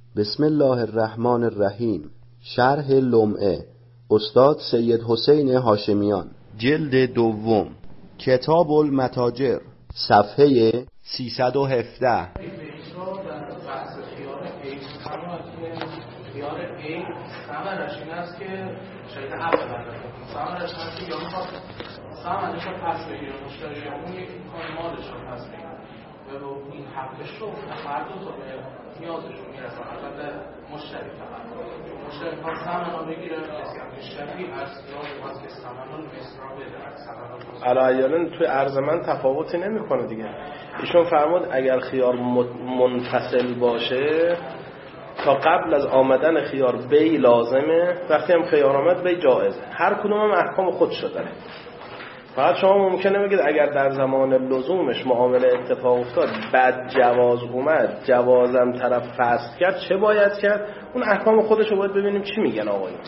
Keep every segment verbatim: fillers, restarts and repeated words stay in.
بسم الله الرحمن الرحیم. شرح لمعه استاد سید حسین هاشمیان، جلد دوم، کتاب المتاجر، صفحه سیصد و هفده. خیار ای ثمرش این است که شاید عقل نداره، ثمرش این است که یا میخواد ثمرش رو پس بگیره مشتری، یا اون یک میخواد مالش رو پس بگیره و این حقش رو هر دو تا به نیازش رو میرسن. البته مشتری فقط مشتری میخواد ثمن رو بگیره، کسی هم مشتری هست یا میخواد که ثمن رو مثل رو بده علایالن توی عرض من تفاوتی نمی کنه دیگه. ایشون فرمود اگر خیار منفصل باشه تا قبل از آمدن خیار بی لازمه، وقتی هم خیار آمد بی جائزه. هر کدوم هم احکام خودشو داره. فقط شما ممکنه بگید اگر در زمان لزومش معامله اتفاق افتاد بعد جواز اومد، جوازم طرف فسخ کرد، چه باید کرد؟ اون احکام خودشو باید ببینیم چی میگن آقایون.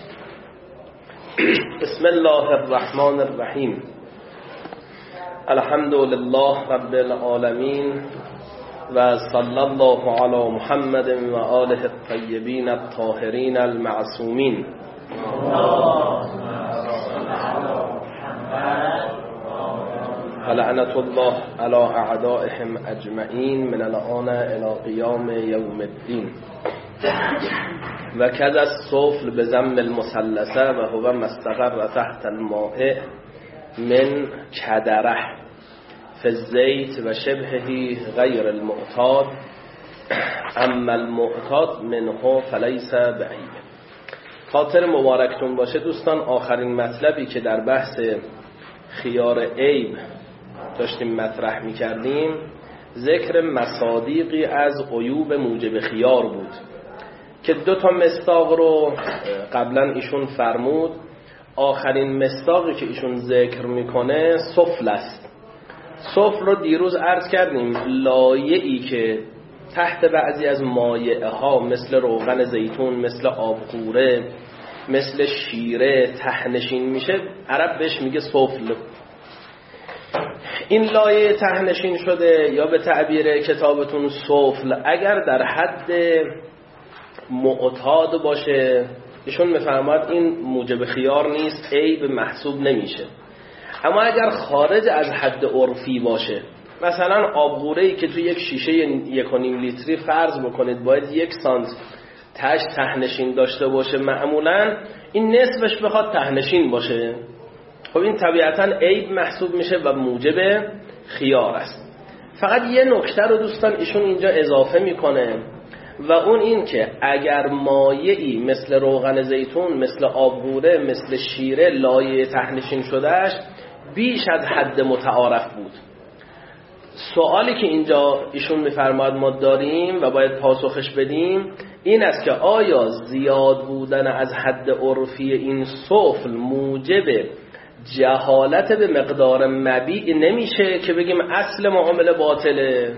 بسم الله الرحمن الرحیم. الحمد لله رب العالمین و صلی الله علی محمد و آله الطیبین الطاهرین المعصومین. و لعنت الله علی اعدائهم اجمعین من الان الی قیام یوم الدین. و کذا السفل بضم المثلثه و هو ما استقر تحت الماء من کدره فی الزیت و شبهه غیر المعتاد، اما المعتاد منه فلیس بعیب. خاطر مبارکتون باشه دوستان، آخرین مطلبی که در بحث خیار عیب داشتیم مطرح می کردیم ذکر مصادیقی از عیوب موجب خیار بود که دو تا مصداق رو قبلا ایشون فرمود. آخرین مصداقی که ایشون ذکر میکنه سفل است. سفل رو دیروز عرض کردیم، لایه‌ای که تحت بعضی از مایعه ها مثل روغن زیتون، مثل آبغوره، مثل شیره تهنشین میشه، عرب بهش میگه سفل. این لایه تهنشین شده یا به تعبیر کتابتون سفل اگر در حد معتاد باشه ایشون میفرماد این موجب خیار نیست، عیب محسوب نمیشه. اما اگر خارج از حد عرفی باشه، مثلا آبغوره‌ای که تو یک شیشه یک و نیم لیتری فرض بکنید باید یک سانت تش تهنشین داشته باشه، معمولا این نصفش بخواد تهنشین باشه، خب این طبیعتا عیب محسوب میشه و موجب خیار است. فقط یه نکته رو دوستان ایشون اینجا اضافه میکنه و اون این که اگر مایعی مثل روغن زیتون، مثل آبغوره، مثل شیره لایه تهنشین شدهش بیش از حد متعارف بود، سوالی که اینجا ایشون میفرماد ما داریم و باید پاسخش بدیم این است که آیا زیاد بودن از حد عرفی این سفل موجب جهالت به مقدار مبیع نمیشه که بگیم اصل معامله باطله؟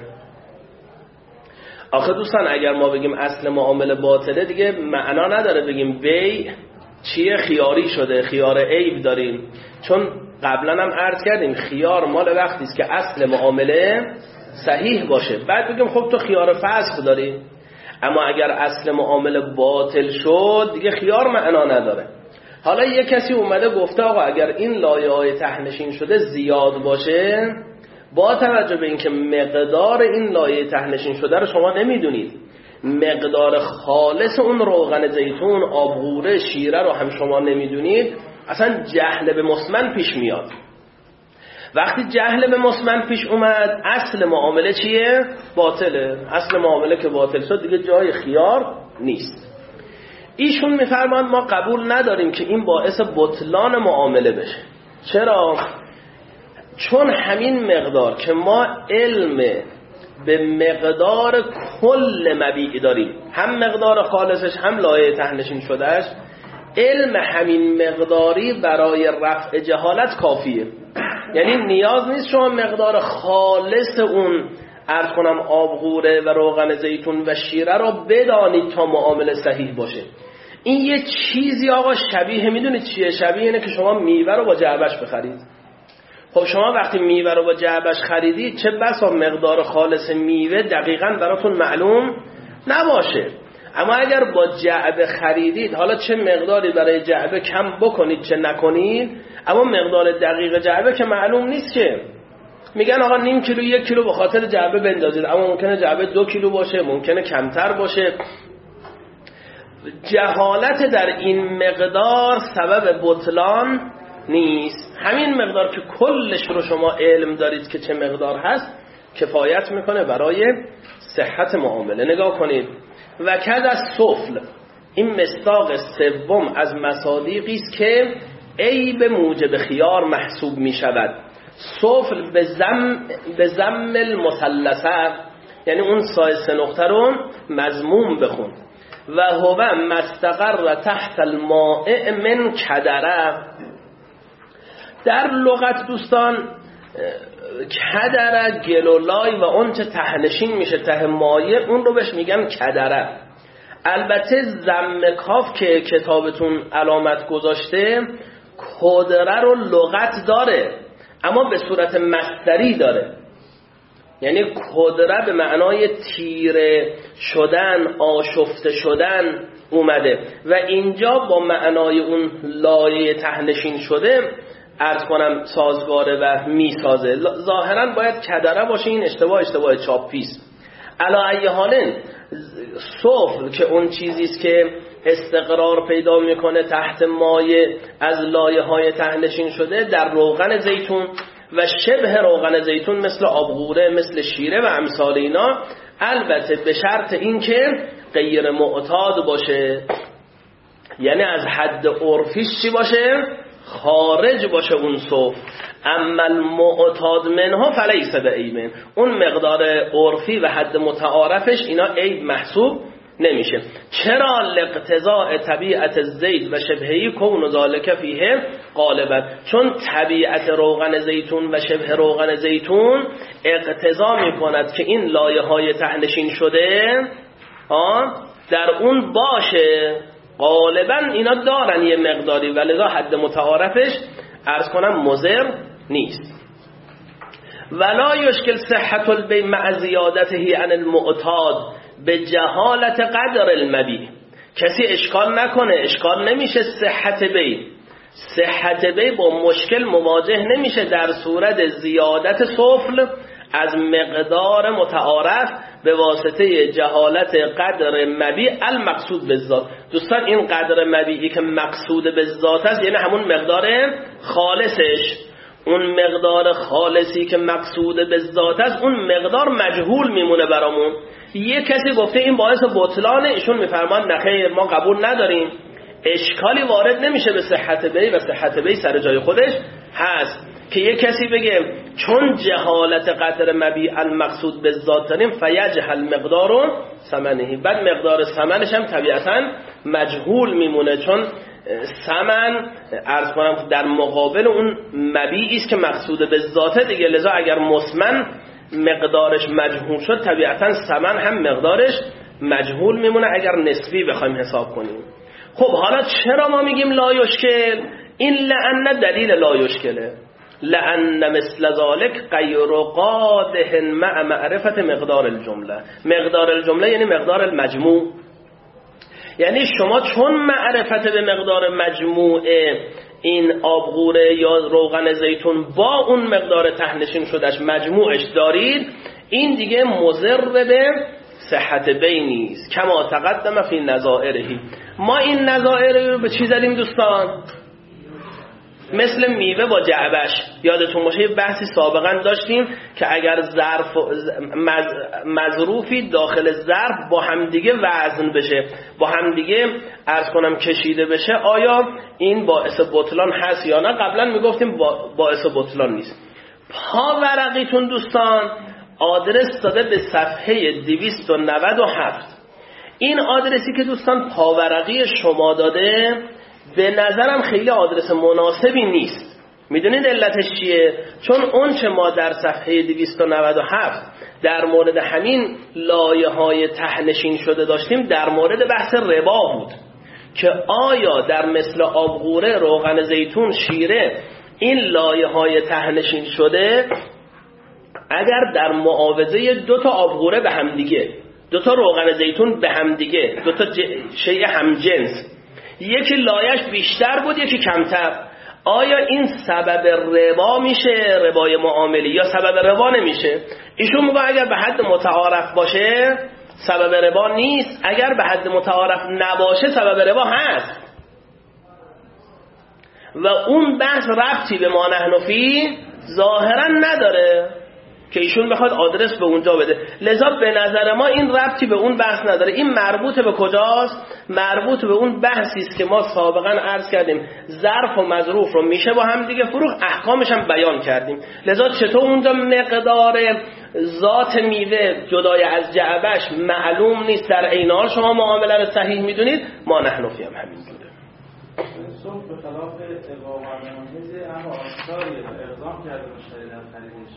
آخه دوستان اگر ما بگیم اصل معامله باطله دیگه معنا نداره بگیم بی چیه خیاری شده، خیار عیب داریم، چون قبلا هم عرض کردیم خیار مال وقتی است که اصل معامله صحیح باشه، بعد بگیم خب تو خیار فسخ داری. اما اگر اصل معامله باطل شد دیگه خیار معنا نداره. حالا یه کسی اومده گفته آقا اگر این لایه‌های تهنشین شده زیاد باشه، با توجه به اینکه مقدار این لایه تهنشین شده رو شما نمیدونید، مقدار خالص اون روغن زیتون، آبغوره، شیره رو هم شما نمیدونید، اصلا جهل به مسمن پیش میاد. وقتی جهل به مسمن پیش اومد اصل معامله چیه؟ باطله. اصل معامله که باطل شد دیگه جای خیار نیست. ایشون میفرمان ما قبول نداریم که این باعث بطلان معامله بشه. چرا؟ چون همین مقدار که ما علم به مقدار کل مبیع داریم، هم مقدار خالصش هم لایه تهنشین شدهش، علم همین مقداری برای رفع جهالت کافیه. یعنی نیاز نیست شما مقدار خالص اون عرض کنم آبغوره و روغن زیتون و شیره را بدانید تا معامله صحیح باشه. این یه چیزی آقا شبیه، میدونید چیه؟ شبیه اینه که شما میوه رو با جعبش بخرید. خب شما وقتی میوه رو با جعبش خریدید چه بسا مقدار خالص میوه دقیقاً براتون معلوم نباشه، اما اگر با جعبه خریدید، حالا چه مقداری برای جعبه کم بکنید چه نکنید، اما مقدار دقیق جعبه که معلوم نیست که. میگن آقا نیم کیلو یک کیلو به خاطر جعبه بندازید، اما ممکنه جعبه دو کیلو باشه، ممکنه کمتر باشه. جهالت در این مقدار سبب بطلان نیست. همین مقدار که کلش رو شما علم دارید که چه مقدار هست کفایت میکنه برای صحت معامله. نگاه کنید، و کد از سفل، این مصداق سوم از مصادیقی است که عیب موجب خیار محسوب می شود. سفل به زم به زم المثلثه، یعنی اون سای سه نقطه رو مضموم بخون. و هو مستقر تحت الماء من کدره. در لغت دوستان کدره گلولای و اون چه تهنشین میشه ته مایه، اون رو بهش میگن کدره. البته ضم کاف که کتابتون علامت گذاشته کدره رو لغت داره، اما به صورت مصدری داره، یعنی کدره به معنای تیره شدن، آشفته شدن اومده و اینجا با معنای اون لایه تهنشین شده عرض کنم سازگاره و میسازه. ظاهرا باید کدره باشه، این اشتباه اشتباه چاپیست. علا ای حالن سفل که اون چیزیست که استقرار پیدا میکنه تحت مایه از لایه های تهنشین شده در روغن زیتون و شبه روغن زیتون مثل آبغوره، مثل شیره و امثال اینا، البته به شرط این که غیر معتاد باشه، یعنی از حد عرفیش چی باشه؟ خارج باشه اون صف. اما المعتاد منها فلیس بعیب، اون مقدار عرفی و حد متعارفش اینا عیب محسوب نمیشه. چرا؟ لاقتضاء طبیعت زیت و شبهی کون ذالک فیه غالبا، چون طبیعت روغن زیتون و شبه روغن زیتون اقتضا میکند که این لایه های تهنشین شده آه در اون باشه. غالبا اینا دارن یه مقداری ولذا حد متعارفش عرض کنم مضر نیست. ولا یشکل صحت البیع مع زیادته عن المعتاد به جهالت قدر المبیع. کسی اشکال نکنه، اشکال نمیشه صحت بیع. صحت بیع با مشکل مواجه نمیشه در صورت زیادت سفل از مقدار متعارف به واسطه جهالت قدر مبیع المقصود به ذات. دوستان این قدر مبیعی که مقصود به ذات است یعنی همون مقدار خالصش. اون مقدار خالصی که مقصود به ذات است اون مقدار مجهول میمونه برامون. یه کسی گفته این باعث بطلانه، ایشون میفرمان نخیر ما قبول نداریم، اشکالی وارد نمیشه به صحت بیع و صحت بیع سر جای خودش هست. که یه کسی بگه چون جهالت قدر مبیع المقصود به ذات داریم فیجهل مقدار ثمنه، بعد مقدار ثمنش هم طبیعتا مجهول میمونه، چون ثمن عرض کنم در مقابل اون مبیعی است که مقصود به ذاته دیگه، لذا اگر مسمن مقدارش مجهول شد طبیعتا ثمن هم مقدارش مجهول میمونه اگر نسبی بخوایم حساب کنیم. خب حالا چرا ما میگیم لا یشکل؟ این لأن دلیل لا یشکله، لأن مثل ذلك غیر قادح مع معرفت مقدار الجمله. مقدار الجمله یعنی مقدار المجموع، یعنی شما چون معرفت به مقدار مجموع این آبغوره یا روغن زیتون با اون مقدار تهنشین شدهش مجموعش دارید، این دیگه مضر به صحت بیع نیست. کما تقدم فی نظائره. ما این نظائر رو به چی زدیم دوستان؟ مثل میوه با جعبش. یادتون باشه یه بحثی سابقا داشتیم که اگر ظرف مز... مظروفی داخل ظرف با همدیگه وزن بشه، با همدیگه عرض کنم کشیده بشه، آیا این باعث بطلان هست یا نه؟ قبلا میگفتیم با... باعث بطلان نیست. پاورقیتون دوستان آدرس داده به صفحه دویست و نود و هفت. این آدرسی که دوستان پاورقی شما داده به نظرم خیلی آدرس مناسبی نیست. میدونید علتش چیه؟ چون اون چه ما در صفحه دویست و نود و هفت در مورد همین لایه های تهنشین شده داشتیم در مورد بحث ربا بود که آیا در مثل آبغوره، روغن زیتون، شیره این لایه های تهنشین شده اگر در معاوضه دو تا آبغوره به هم دیگه، دو تا روغن زیتون به هم دیگه، دو تا شیء همجنس، یکی لایش بیشتر بود یکی کمتر، آیا این سبب ربا میشه، ربای معاملی، یا سبب ربا نمیشه؟ ایشون میگه اگر به حد متعارف باشه سبب ربا نیست، اگر به حد متعارف نباشه سبب ربا هست. و اون بحث ربطی به ما نحن فی ظاهرا نداره که ایشون بخواد آدرس به اونجا بده. لذا به نظر ما این ربطی به اون بحث نداره. این مربوط به کجاست؟ مربوط به اون بحثی است که ما سابقا عرض کردیم ظرف و مظروف رو میشه با هم دیگه فروخت، احکامش هم بیان کردیم. لذا چطور اونجا مقدار ذات میوه جدای از جعبش معلوم نیست، در عین حال شما معامله رو صحیح میدونید، ما نحن فی هم همینجوره. صبح به خلاف واقعا مهمه اما آثاری اقدام کرده مشتری در خریدش.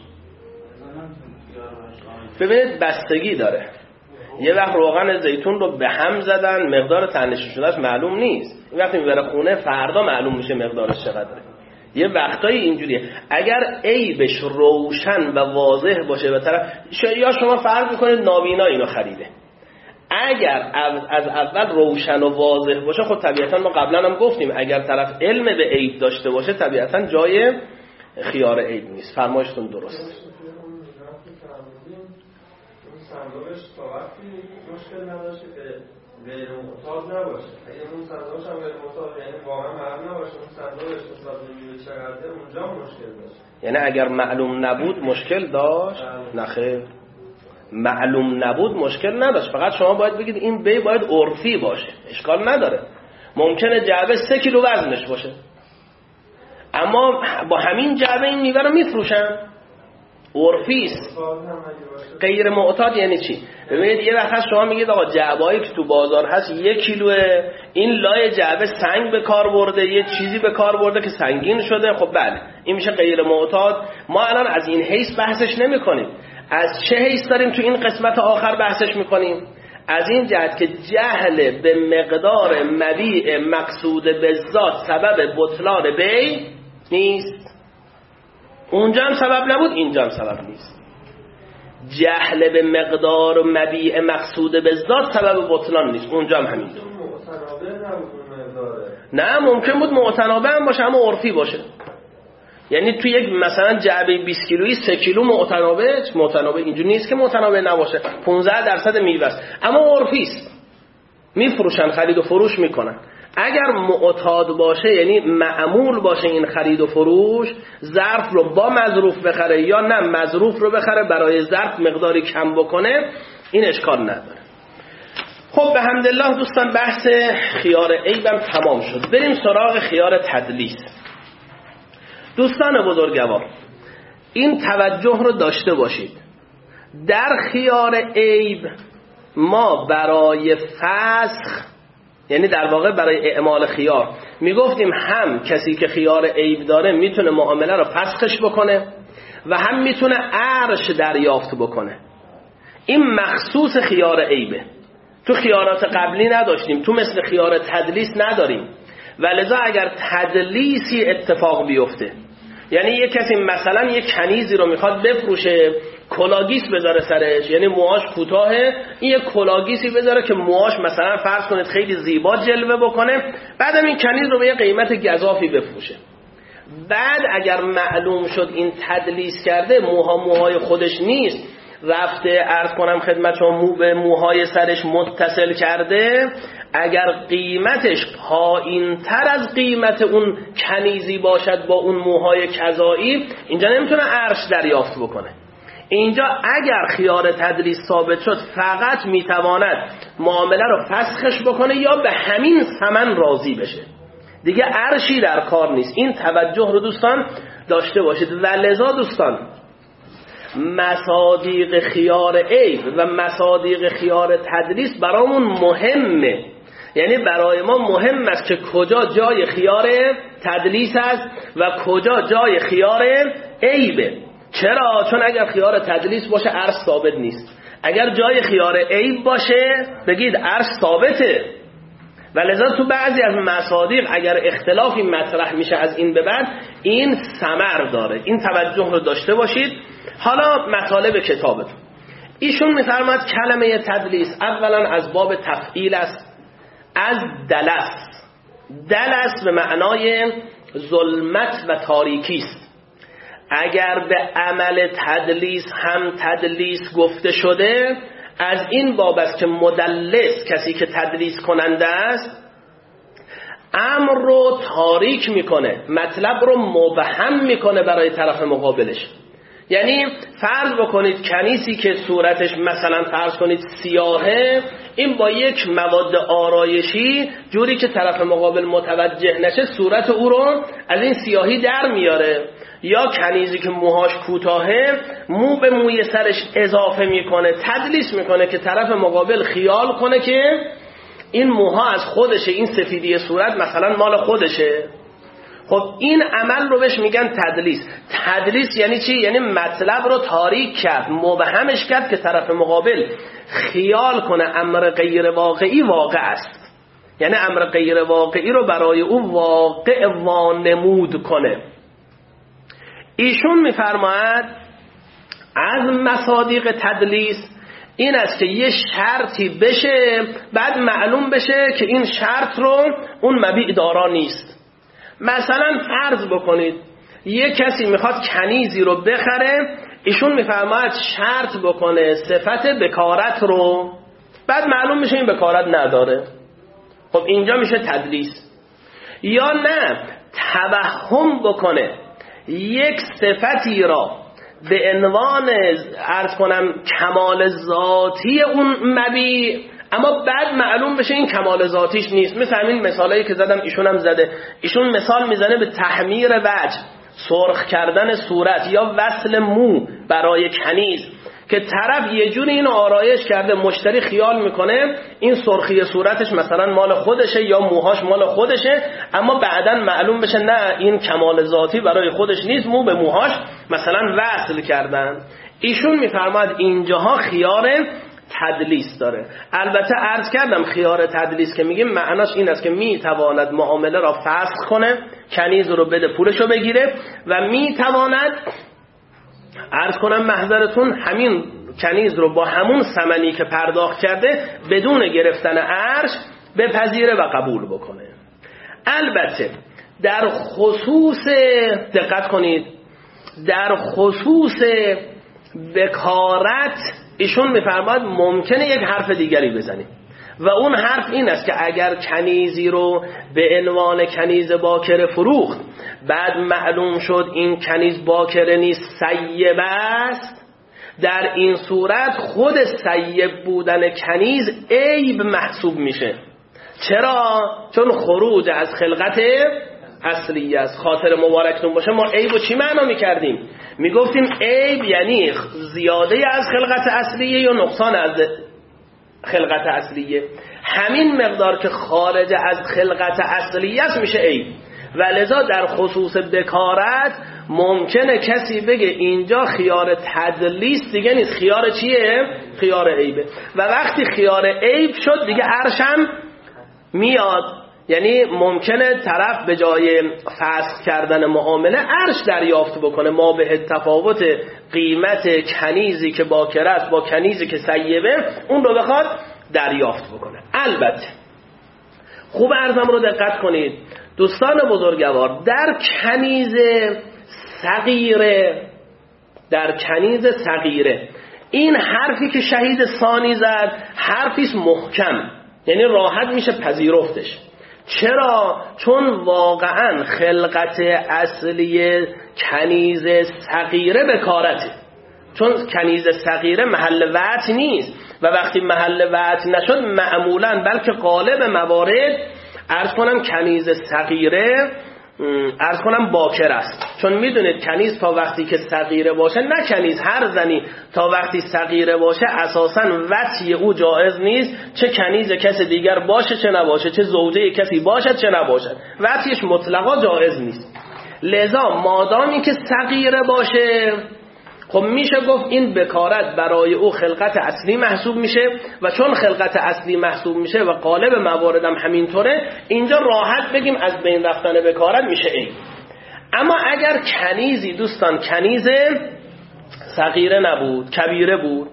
ببینید بستگی داره. یه وقت روغن زیتون رو به هم زدن، مقدار تنشی شدهش معلوم نیست، این وقتی میبره خونه فردا معلوم میشه مقدارش چقدره. یه وقتایی اینجوریه. اگر عیبش روشن و واضح باشه به طرف، یا شما فرض میکنید نابینا اینو خریده، اگر از اول روشن و واضح باشه، خب طبیعتا ما قبلا هم گفتیم اگر طرف علم به عیب داشته باشه طبیعتا جای خیار عیب نیست. فرمایشتون درست. صندوقش تا وقتی مشکل نداشته که غیر معتاد نباشه. اگه اون صندوقش هم غیر معتاد یعنی واقعا معلوم نباشه اون صندوقش حساب نمیشه چقدر، اونجا مشکل داشت. یعنی اگر معلوم نبود مشکل داشت؟ نه خیر، معلوم نبود مشکل نداشت. فقط شما باید بگید این بی باید عرفی باشه، اشکال نداره. ممکنه جعبه سه کیلو وزنش باشه اما با همین جعبه این میوه رو میفروشن، عرفی است. غیر معتاد یعنی چی؟ ببینید یه وقت شما میگید آقا جعبه‌ای که تو بازار هست یک کیلوه، این لای جعبه سنگ به کار برده، یه چیزی به کار برده که سنگین شده، خب بله این میشه غیر معتاد. ما الان از این حیث بحثش نمی کنیم. از چه حیث داریم تو این قسمت آخر بحثش میکنیم؟ از این جهت که جهل به مقدار مبیع مقصود به ذات سبب بطلان بیع نیست. اونجا هم سبب نبود، اینجا هم سبب نیست. جهل به مقدار و مبیع مقصود به ذات سبب بطلان نیست، اونجا هم همین. نه ممکن بود معتنابه هم باشه اما عرفی باشه. یعنی توی یک مثلا جعبه بیست کیلویی سه کیلو معتنابه، معتنابه اینجوری نیست که معتنابه نباشه، پانزده درصد میوه است اما عرفی است، میفروشن، خرید و فروش میکنن. اگر معتاد باشه یعنی معمول باشه این خرید و فروش، ظرف رو با مظروف بخره یا نه مظروف رو بخره برای ظرف مقداری کم بکنه، این اشکال نداره. خب به حمدالله دوستان بحث خیار عیبم تمام شد. بریم سراغ خیار تدلیس. دوستان بزرگوار این توجه رو داشته باشید، در خیار عیب ما برای فسخ، یعنی در واقع برای اعمال خیار میگفتیم هم کسی که خیار عیب داره میتونه معامله رو فسخش بکنه و هم میتونه عرش دریافت بکنه. این مخصوص خیار عیبه. تو خیارات قبلی نداشتیم، تو مثل خیار تدلیس نداریم. و لذا اگر تدلیسی اتفاق بیفته، یعنی یک کسی مثلا یک کنیزی رو میخواد بفروشه، کلاگیس بذاره سرش، یعنی موهاش کوتاهه، این یک کلاگیسی بذاره که موهاش مثلا فرض کنید خیلی زیبا جلوه بکنه، بعدم این کنیز رو به یه قیمت گزافی بفروشه. بعد اگر معلوم شد این تدلیس کرده، موها موهای خودش نیست، رفته عرض کنم خدمت شما مو به موهای سرش متصل کرده، اگر قیمتش پایین تر از قیمت اون کنیزی باشد با اون موهای کذایی، اینجا نمیتونه عرش دریافت بکنه. اینجا اگر خیار تدلیس ثابت شد فقط میتواند معامله رو فسخش بکنه یا به همین ثمن راضی بشه، دیگه عرشی در کار نیست. این توجه رو دوستان داشته باشید. و لذا دوستان مصادیق خیار عیب و مصادیق خیار تدلیس برامون مهمه، یعنی برای ما مهم است که کجا جای خیار تدلیس است و کجا جای خیار عیبه. چرا؟ چون اگر خیار تدلیس باشه عرش ثابت نیست، اگر جای خیار عیب باشه بگید عرش ثابته. و لذا تو بعضی از مصادیق اگر اختلافی مطرح میشه از این به بعد، این ثمر داره. این توجه رو داشته باشید. حالا مطالب کتابتون، ایشون میفرماد کلمه تدلیس اولا از باب تفعیل است، از دلس. دلس به معنای ظلمت و تاریکی است. اگر به عمل تدلیس هم تدلیس گفته شده، از این باب است که مدلس، کسی که تدلیس کننده است، امر رو تاریک میکنه، مطلب رو مبهم میکنه برای طرف مقابلش. یعنی فرض بکنید کنیزی که صورتش مثلا فرض کنید سیاهه، این با یک مواد آرایشی جوری که طرف مقابل متوجه نشه صورت او رو از این سیاهی در میاره. یا کنیزی که موهاش کوتاهه، مو به موی سرش اضافه میکنه، تدلیس میکنه که طرف مقابل خیال کنه که این موها از خودشه، این سفیدی صورت مثلا مال خودشه. خب این عمل رو بهش میگن تدلیس. تدلیس یعنی چی؟ یعنی مطلب رو تاریک کرد، مبهمش کرد که طرف مقابل خیال کنه امر غیر واقعی واقع است. یعنی امر غیر واقعی رو برای او واقع وانمود کنه. ایشون میفرماید از مصادیق تدلیس این است که یه شرطی بشه، بعد معلوم بشه که این شرط رو اون مبیع دارا نیست. مثلا فرض بکنید یه کسی میخواد کنیزی رو بخره، ایشون میفرماید شرط بکنه صفت بکارت رو، بعد معلوم میشه این بکارت نداره. خب اینجا میشه تدلیس. یا نه توهم بکنه یک صفتی را به عنوان عرض کنم کمال ذاتی اون مبیع، اما بعد معلوم بشه این کمال ذاتیش نیست. مثل همین مثالایی که زدم ایشون هم زده. ایشون مثال میزنه به تحمیر وجه، سرخ کردن صورت یا وصل مو برای کنیز، که طرف یه جوری اینو آرایش کرده، مشتری خیال میکنه این سرخی صورتش مثلا مال خودشه یا موهاش مال خودشه، اما بعداً معلوم بشه نه این کمال ذاتی برای خودش نیست، مو به موهاش مثلا وصل کردن. ایشون میفرماد اینجاها خیار تدلیس داره. البته عرض کردم خیار تدلیس که میگیم معناش این است که میتواند معامله را فسخ کنه، کنیز رو بده پولشو بگیره، و میتواند عرض کنم محضرتون همین کنیز رو با همون ثمنی که پرداخت کرده بدون گرفتن ارش بپذیره و قبول بکنه. البته در خصوص دقت کنید، در خصوص بکارت ایشون میفرماد ممکنه یک حرف دیگری بزنیم، و اون حرف این است که اگر کنیزی رو به عنوان کنیز باکره فروخت، بعد معلوم شد این کنیز باکره نیست، سیب است، در این صورت خود سیب بودن کنیز عیب محسوب میشه. چرا؟ چون خروج از خلقت اصلی است. خاطر مبارکتون باشه ما عیب و چی معنا میکردیم؟ میگفتیم عیب یعنی زیاده از خلقت اصلیه یا نقصان از خلقت اصلیه. همین مقدار که خارج از خلقت اصلیه است میشه عیب. و لذا در خصوص بکارت ممکنه کسی بگه اینجا خیار تدلیس دیگه نیست، خیار چیه؟ خیار عیبه. و وقتی خیار عیب شد دیگه عرشم میاد، یعنی ممکنه طرف به جای فسخ کردن معامله عرش دریافت بکنه، ما به تفاوت قیمت کنیزی که باکره است با کنیزی که سیبه اون رو بخواد دریافت بکنه. البته خوب عرضم رو دقت کنید دوستان بزرگوار، در کنیز صغیره، در کنیز صغیره این حرفی که شهید ثانی زد حرفیست محکم، یعنی راحت میشه پذیرفتش. چرا؟ چون واقعا خلقت اصلی کنیز صغیره بکارته، چون کنیز صغیره محل وعت نیست، و وقتی محل وعت نشد معمولا بلکه غالب موارد عرض کنم کنیز صغیره عرض کنم باکر است. چون میدونید کنیز تا وقتی که صغیره باشه، نه کنیز هر زنی تا وقتی صغیره باشه اساساً وطی او جایز نیست، چه کنیز کسی دیگر باشه چه نباشه، چه زوجه کسی باشد چه نباشد، وطیش مطلقا جایز نیست. لذا مادامی که صغیره باشه خب میشه گفت این بکارت برای او خلقت اصلی محسوب میشه، و چون خلقت اصلی محسوب میشه و غالب مواردم همینطوره، اینجا راحت بگیم از بین رفتن بکارت میشه این. اما اگر کنیزی دوستان کنیز صغیره نبود، کبیره بود،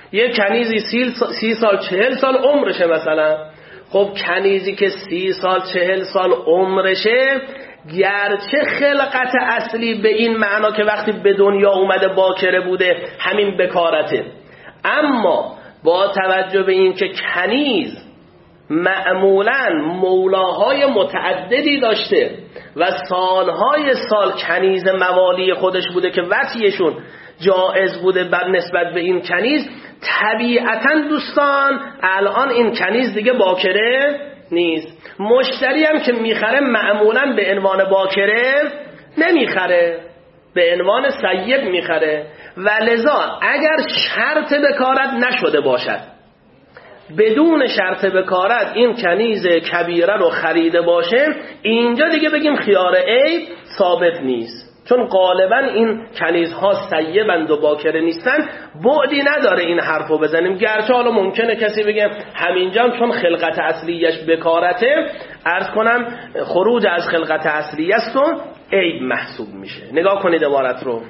یه کنیزی سی, سی سال چهل سال عمرشه مثلا. خب کنیزی که سی سال چهل سال عمرشه گرچه خلقت اصلی به این معنا که وقتی به دنیا اومده باکره بوده همین بکارته، اما با توجه به این که کنیز معمولاً مولاهای متعددی داشته و سالهای سال کنیز موالی خودش بوده که وصیشون جائز بوده بر نسبت به این کنیز، طبیعتاً دوستان الان این کنیز دیگه باکره نیست. مشتری هم که میخره معمولاً به عنوان باکره نمیخره، به عنوان سید میخره. و لذا اگر شرط بکارت نشده باشد، بدون شرط بکارت این کنیز کبیره رو خریده باشه، اینجا دیگه بگیم خیار عیب ثابت نیست، چون غالبا این کنیزها سیبند و باکره نیستن. بعدی نداره این حرفو بزنیم، گرچه حالا ممکنه کسی بگه همینجا چون خلقت اصلیش بکارته، عرض کنم خروج از خلقت اصلی است و عیب محسوب میشه. نگاه کنید عبارت رو.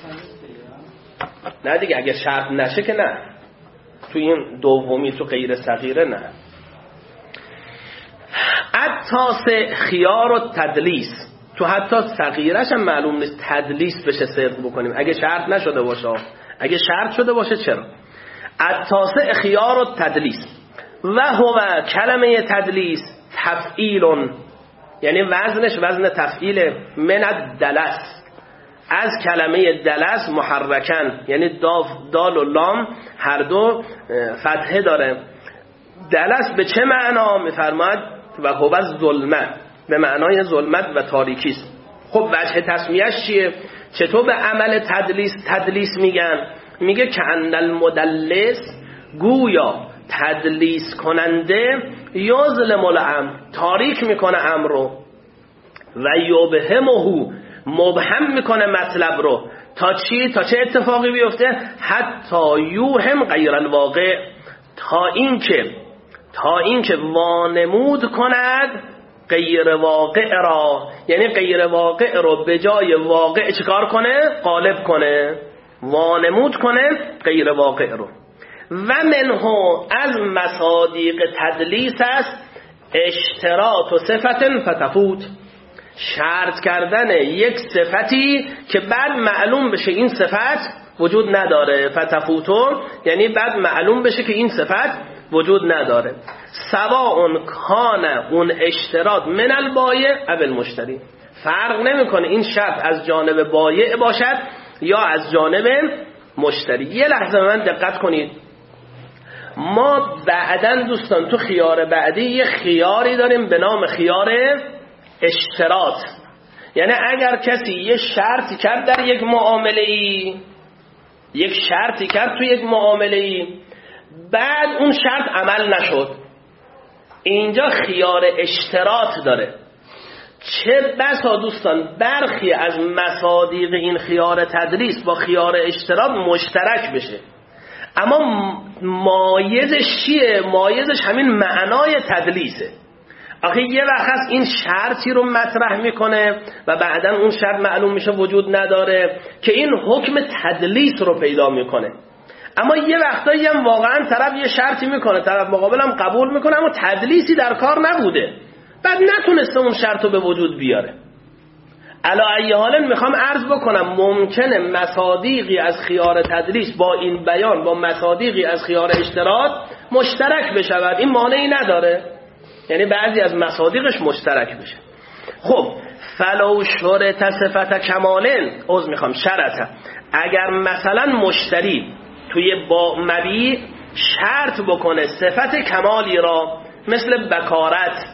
نه دیگه اگه شرط نشه که نه، تو این دومی تو غیر صغیره نه. حتی خیار و تدلیس، تو حتی صغیرش هم معلوم نیست تدلیس بشه صدق بکنیم اگه شرط نشده باشه. اگه شرط شده باشه چرا؟ حتی خیار و تدلیس و هو کلمه تدلیس تفعیل، یعنی وزنش وزن تفعیل، من الدلس، از کلمه دلس محرکن، یعنی داف دال و لام هر دو فتحه داره. دلس به چه معنا؟ میفرماید و هو ظلمت، به معنای ظلمت و تاریکی است. خب وجه تسمیهش چیه؟ چطور به عمل تدلیس تدلیس میگن؟ میگه که ان المدلس، گویا تدلیس کننده، یظلم الامر، تاریک میکنه امر رو، و یبهمه، مبهم میکنه مطلب رو. تا چی؟ تا چه اتفاقی بیفته؟ حتی یوهم غیر الواقع، تا این که تا این که وانمود کند غیر واقع را، یعنی غیر واقع رو به جای واقع چیکار کنه؟ غالب کنه، وانمود کنه غیر واقع رو. و منه، از مصادیق تدلیس است اشتراط و صفت فتفوت، شرط کردن یک صفتی که بعد معلوم بشه این صفت وجود نداره. فتفوتو یعنی بعد معلوم بشه که این صفت وجود نداره. سواء کان اون اشتراط من البایع او المشتری، فرق نمیکنه این شرط از جانب بایع باشد یا از جانب مشتری. یه لحظه من دقت کنید، ما بعدن دوستان تو خیار بعدی یه خیاری داریم به نام خیار اشتراط. یعنی اگر کسی یه شرطی کرد در یک معامله ای، یک شرطی کرد تو یک معامله ای، بعد اون شرط عمل نشد، اینجا خیار اشتراط داره. چه بسا دوستان برخی از مصادیق این خیار تدریس با خیار اشتراط مشترک بشه، اما مایزش چیه؟ مایزش همین معنای تدلیسه. آخه یه وقت هست این شرطی رو مطرح میکنه و بعدا اون شرط معلوم میشه وجود نداره که این حکم تدلیس رو پیدا میکنه. اما یه وقتایی هم واقعا طرف یه شرطی میکنه، طرف مقابل هم قبول میکنه، اما تدلیسی در کار نبوده، بعد نتونسته اون شرط رو به وجود بیاره. علا ای حال میخوام عرض بکنم ممکنه مصادیقی از خیار تدلیس با این بیان با مصادیقی از خیار اشتراط مشترک بشود، این مانعی نداره، یعنی بعضی از مصادیقش مشترک بشه. خب فلو شرط صفت کمالن، عذر میخوام شرط، اگر مثلا مشتری توی با مبیع شرط بکنه صفت کمالی را، مثل بکارت،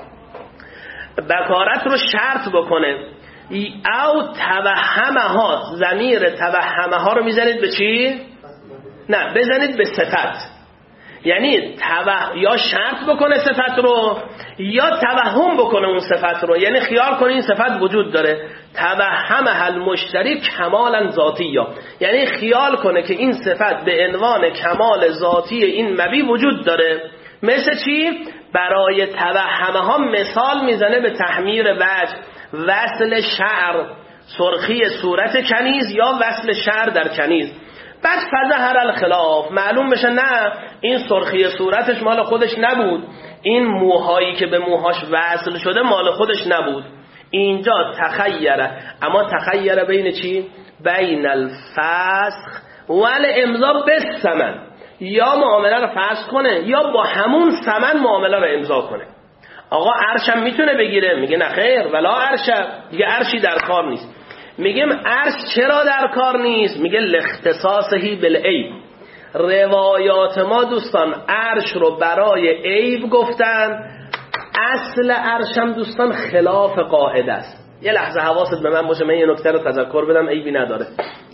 بکارت رو شرط بکنه، او توهمه ها، ضمیر توهمه ها رو میزنید به چی؟ نه، بزنید به صفت. یعنی توه... یا شرط بکنه صفت رو یا توهم بکنه اون صفت رو، یعنی خیال کنه این صفت وجود داره. توهم المشتری کمالا ذاتی، یا یعنی خیال کنه که این صفت به عنوان کمال ذاتی این مبی وجود داره. مثل چی؟ برای توهمه ها مثال میزنه به تحمیر وجه، وصل شعر، سرخی صورت کنیز یا وصل شعر در کنیز. بعد فظهر الخلاف، معلوم بشه نه این سرخی صورتش مال خودش نبود، این موهایی که به موهاش وصل شده مال خودش نبود. اینجا تخیره، اما تخیره بین چی؟ بین الفسخ ول امضا بالثمن، یا معامله رو فسخ کنه یا با همون ثمن معامله رو امضا کنه. آقا عرشم میتونه بگیره؟ میگه نه خیر، ولا عرش، دیگه عرشی در کار نیست. میگیم عرش چرا در کار نیست؟ میگه لاختصاصهی بالعیب. روایات ما دوستان عرش رو برای عیب گفتن، اصل عرشم دوستان خلاف قاعده است. یه لحظه حواست به من باشه، من یه نکته رو تذکر بدم، عیبی نداره.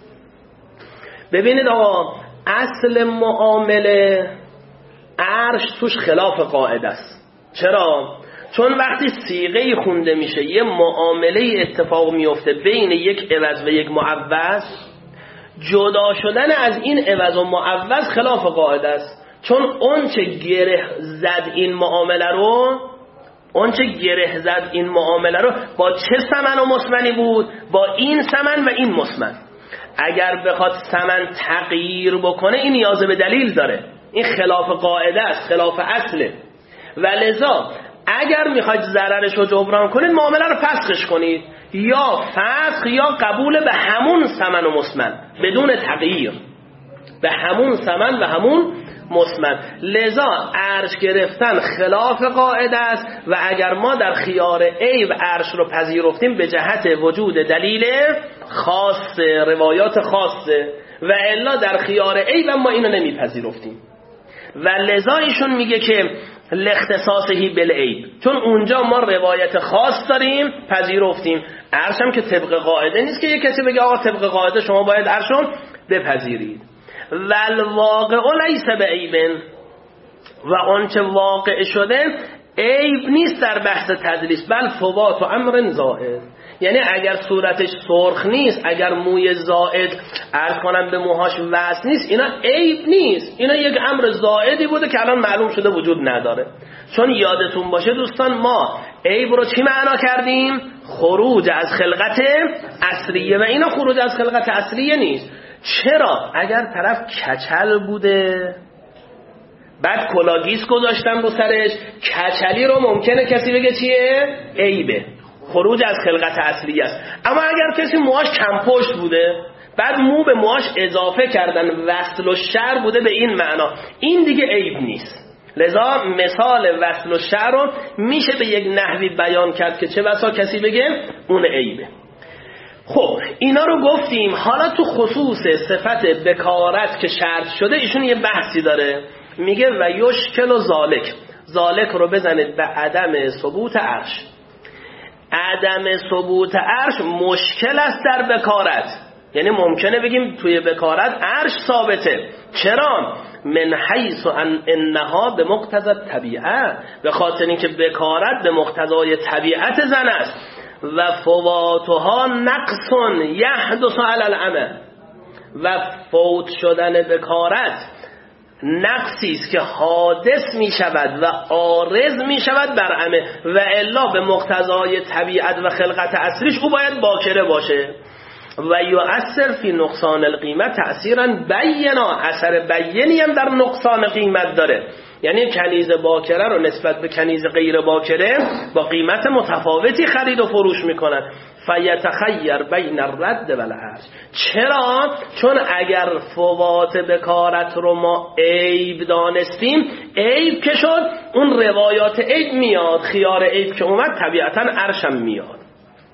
ببینید آقا، اصل معامله عرش توش خلاف قاعده است. چرا؟ چون وقتی صیغه خونده میشه یه معامله اتفاق میفته بین یک عوض و یک معوض، جدا شدن از این عوض و معوض خلاف قاعده است. چون اون چه گره زد این معامله رو اون چه گره زد این معامله رو با چه ثمن و مسمنی بود؟ با این ثمن و این مسمن. اگر بخواد ثمن تغییر بکنه این نیاز به دلیل داره، این خلاف قاعده است، خلاف اصله. و لذا اگر میخواید ضررش رو جبران کنید معامله رو فسخش کنید، یا فسخ یا قبول به همون ثمن و مسمن بدون تغییر، به همون ثمن و همون مسمن. لذا عرش گرفتن خلاف قاعده است و اگر ما در خیار عیب عرش رو پذیرفتیم به جهت وجود دلیل خاص، روایات خاصه، و الا در خیار عیب ما اینو نمیپذیرفتیم. و لذا ایشون میگه که لاختصاصهی بالعیب، چون اونجا ما روایت خاص داریم پذیرفتیم. عرش هم که طبق قاعده نیست که یک کسی بگه آقا طبق قاعده شما باید عرش رو بپذیرید. والواقع لیس بعیب، و آنچه واقع شده عیب نیست در بحث تدلیس، بل فوات و امر زائد. یعنی اگر صورتش سرخ نیست، اگر موی زائد عرض کنم به موهاش وصل نیست، اینا عیب نیست، اینا یک امر زائدی بوده که الان معلوم شده وجود نداره. چون یادتون باشه دوستان ما عیب رو چی معنا کردیم؟ خروج از خلقت اصلیه، و اینا خروج از خلقت اصلیه نیست. چرا؟ اگر طرف کچل بوده بعد کلاگیس گذاشتن رو سرش، کچلی رو ممکنه کسی بگه چیه؟ عیبه، خروج از خلقت اصلیه است. اما اگر کسی موهاش کم پشت بوده بعد مو به موهاش اضافه کردن، وصل و شعر بوده به این معنا، این دیگه عیب نیست. لذا مثال وصل و شعر رو میشه به یک نحوی بیان کرد که چه بسا کسی بگه اون عیبه. خب اینا رو گفتیم. حالا تو خصوص صفت بکارت که شرط شده ایشون یه بحثی داره، میگه و یشکل و ذالک، ذالک رو بزنید به عدم ثبوت عرش. عدم ثبوت عرش مشکل است در بکارت، یعنی ممکنه بگیم توی بکارت عرش ثابته. چرا؟ من حیث ان انها به مقتضی طبیعه، به خاطر اینکه بکارت به مقتضای طبیعت زن است. و فواتها نقص یحدث علی العمل، و فوت شدن بکارت نقصی است که حادث می شود و عارض می شود بر عمل، و الا به مقتضای طبیعت و خلقت اصلیش او باید باکره باشه. و یؤثر فی نقصان القیمت تأثیرا بینا، اثر بیانی هم در نقصان قیمت داره. یعنی کنیز باکره رو نسبت به کنیز غیر باکره با قیمت متفاوتی خرید و فروش میکنن. فیتخیر بین الرد و العرش. چرا؟ چون اگر فوات بکارت رو ما عیب دانستیم، عیب که شد اون روایات عیب میاد، خیار عیب که اومد طبیعتا عرشم میاد.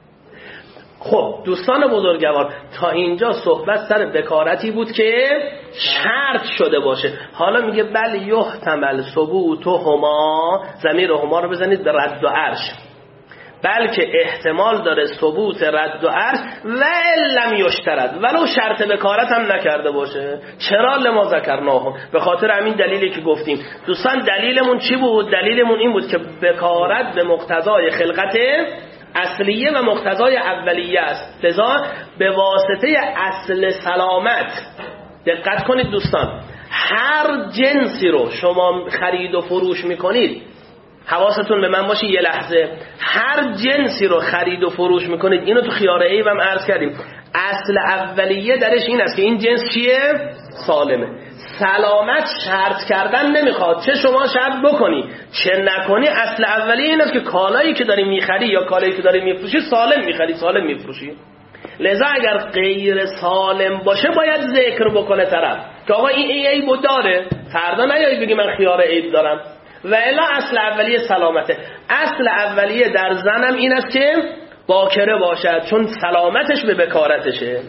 خب دوستان بزرگوار تا اینجا صحبت سر بکارتی بود که شرط شده باشه. حالا میگه بل یحتمل ثبوت هما، ضمیر هما رو بزنید به رد و عرش، بلکه احتمال داره ثبوت رد و عرش و لم یشترط، ولو شرط بکارت هم نکرده باشه. چرا؟ لما ذکرناه، به خاطر همین دلیلی که گفتیم. دوستان دلیلمون چی بود؟ دلیلمون این بود که بکارت به مقتضای خلقت اصلیه و مقتضای اولیه است. لذا به واسطه اصل سلامت، دقت کنید دوستان، هر جنسی رو شما خرید و فروش میکنید، حواستون به من باشه یه لحظه، هر جنسی رو خرید و فروش میکنید، اینو تو خیار عیب هم عرض کردیم، اصل اولیه درش این است که این جنس چیه؟ سالمه. سلامت شرط کردن نمیخواد، چه شما شرط بکنی چه نکنی. اصل اولیه این است که کالایی که داری میخری یا کالایی که داری میفروشی سالم میخری سالم میفروشی. لذا اگر غیر سالم باشه باید ذکر بکنه طرف که آقا این ای عیبو داره، فردا نیایی بگی من خیار عیب دارم. و الا اصل اولیه سلامته. اصل اولیه در زنم این است که باکره باشد، چون سلامتش به بکارتشه.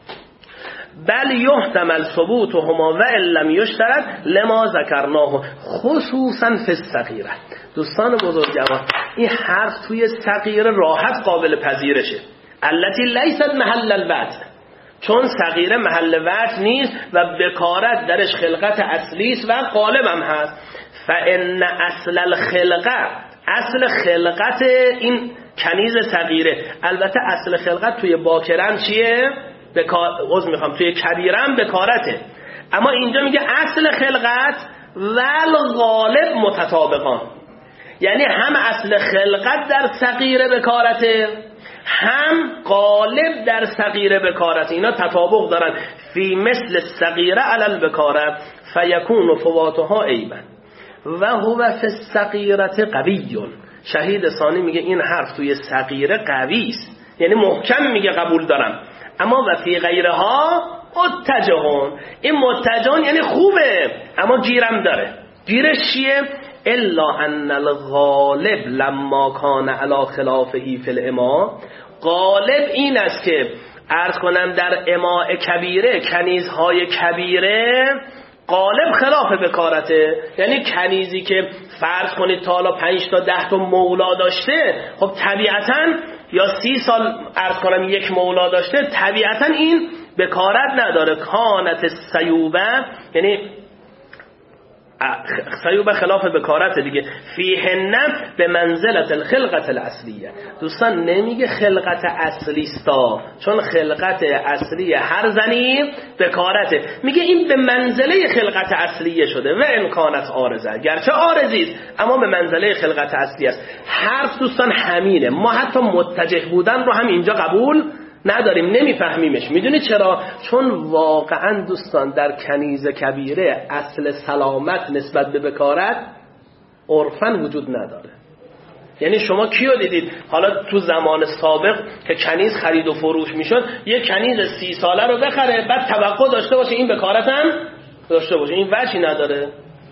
بل یحتمل ثبوتهما و ان لم یشترط لما ذکرناه خصوصا فی الصغیره. دوستان بزرگوار، این حرف توی صغیره راحت قابل پذیرشه. التی لیست محل الوضع، چون صغیره محل وضع نیست و بکارت درش خلقت اصلی است و غالب هم هست. فان اصل الخلقه، اصل خلقت این کنیز صغیره، البته اصل خلقت توی باکرم چیه؟ بکار عذر میخوام توی کبیرم بکارته، اما اینجا میگه اصل خلقت و غالب متطابقان، یعنی هم اصل خلقت در صغیره بکارته هم غالب در صغیره بکارته، اینا تطابق دارن. فی مثل صغیره علی البکاره فیکون فواتها عیبا و هو فی الصغیره قوی. شهید ثانی میگه این حرف توی صغیره قوی است، یعنی محکم میگه قبول دارم، اما و فی غیرها متجهون. این متجهون یعنی خوبه اما گیرم داره. گیرش چیه؟ الا ان الغالب لما کان علی خلافه فی الاماء. غالب این است که عرض کنم در اماء کبیره، کنیزهای کبیره، غالب خلاف بکارته. یعنی کنیزی که فرض کنید تا حالا پنج تا ده تا مولا داشته، خب طبیعتاً یا سی سال عرض کنم یک مولا داشته، طبیعتاً این بکارت نداره. کانت سیوبه، یعنی سیوبه خلاف بکارت دیگه. فیهن به منزلت الخلقت الاصلیه. دوستان نمیگه خلقت اصلی ستا، چون خلقت اصلی هر زنی بکارته، میگه این به منزله خلقت اصلیه شده. و امکانت عارضه، گرچه عارضی اما به منزله خلقت اصلی است. حرف دوستان همینه. ما حتی متجه بودن رو هم اینجا قبول نداریم، نمیفهمیمش. میدونی چرا؟ چون واقعا دوستان در کنیز کبیره اصل سلامت نسبت به بکارت عرفاً وجود نداره. یعنی شما کیو دیدید حالا تو زمان سابق که کنیز خرید و فروش میشد، یه کنیز سی ساله رو بخره بعد توقع داشته باشه این بکارت هم داشته باشه؟ این وجهی نداره.